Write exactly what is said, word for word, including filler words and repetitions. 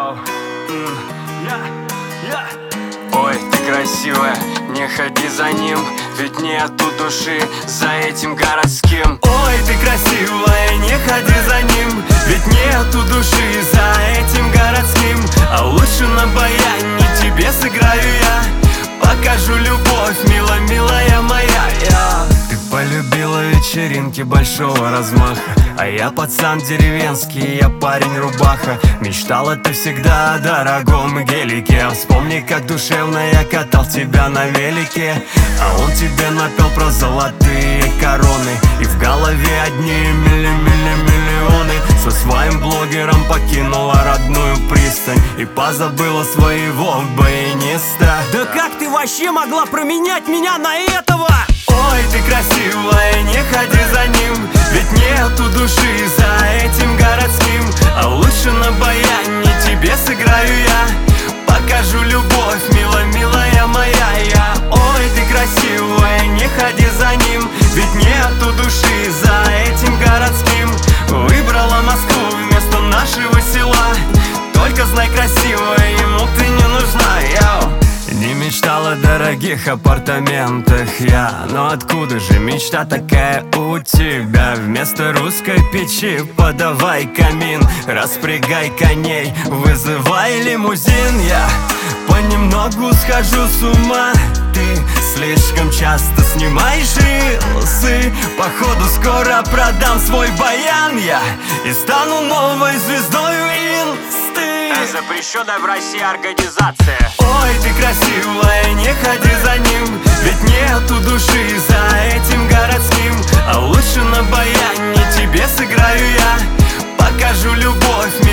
Йоу, ой, ты красивая, не ходи за ним, ведь нету души за этим городским. Ой, ты красивая, не ходи за ним, ведь нету души за этим городским. А лучше на баяне тебе сыграю я, покажу любовь, мила, милая моя. Я. Ты полюбила вечеринки большого размаха, а я пацан деревенский, я парень рубаха. Мечтала ты всегда о дорогом гелике. Вспомни, как душевно я катал тебя на велике, а он тебе напел про золотые короны. И в голове одни милли-милли-миллионы. Со своим блогером покинула родную пристань и позабыла своего баяниста. Да как ты вообще могла променять меня на этого? Ой, ты красивая, не ходи за ним, ведь нету души за этим городским. А лучше на баяне тебе сыграю я, покажу любовь, мила, милая моя. Я. Ой, ты красивая, не ходи за ним, ведь нету души за этим городским. Выбрала Москву вместо нашего села, только знай, красивая, ему ты не нужна. Я. Не мечтала о дорогих апартаментах я, но откуда же мечта такая у тебя? Вместо русской печи подавай камин, распрягай коней, вызывай лимузин. Я понемногу схожу с ума, ты слишком часто снимаешь рилсы. Походу скоро продам свой баян я и стану новой звездой инсты. Запрещенная в России организация. Ой, ты красивая, не ходи за ним, ведь нету души за этим городским. А лучше на баяне тебе сыграю я, покажу любовь,